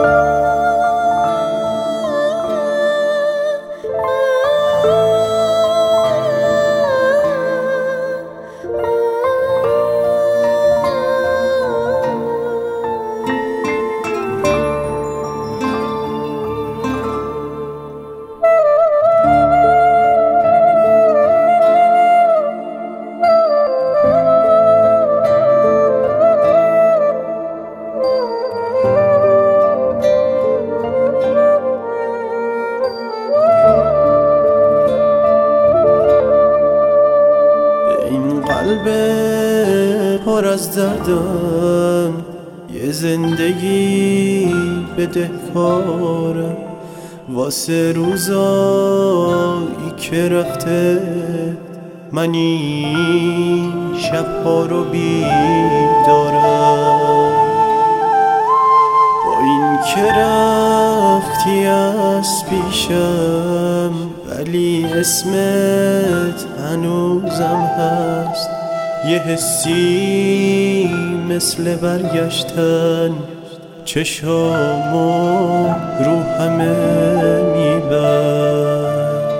قلب پر از دردم یه زندگی بدهکارم واسه روزایی که رفته من این شبها رو بیدارم. با این که رفتی از پیشم ولی اسمت هنوزم هست، یه حسی مثل برگشتن چشامو رو همه میبست.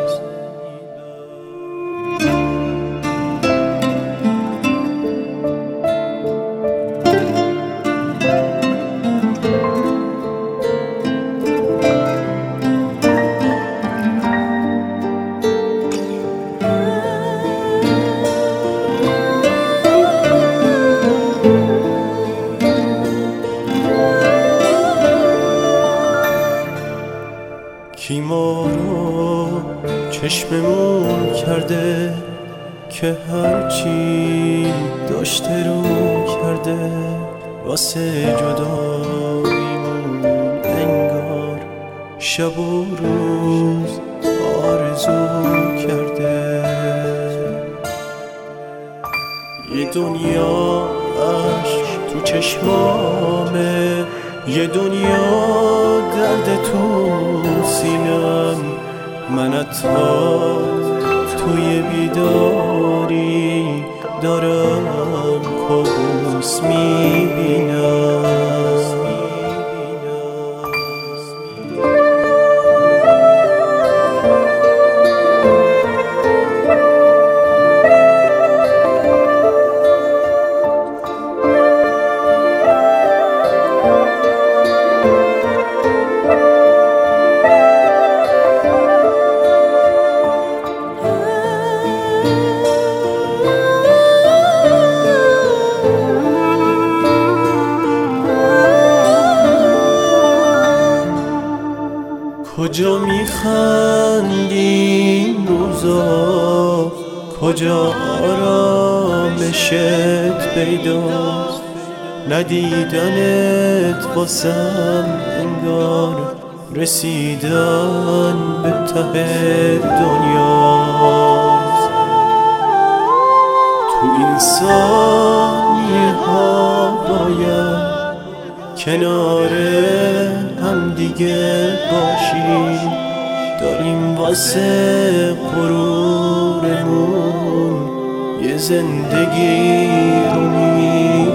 کی ما رو چشممون کرده که هرچی داشته رو کرده، واسه جداییمون انگار شب و روز آرزو کرده. یه دنیا عشق تو چشمامه، یه دنیا درد تو سینم، من حتی توی بیداری دارم کابوس میبینم. کجا میخندی این روزا، کجا آرامشت پیداست، ندیدنت واسم انگار رسیدن به ته دنیاست. تو این ثانیه ها باید کنار هم دیگه باشیم، داریم واسه غرورمون یه زندگی رو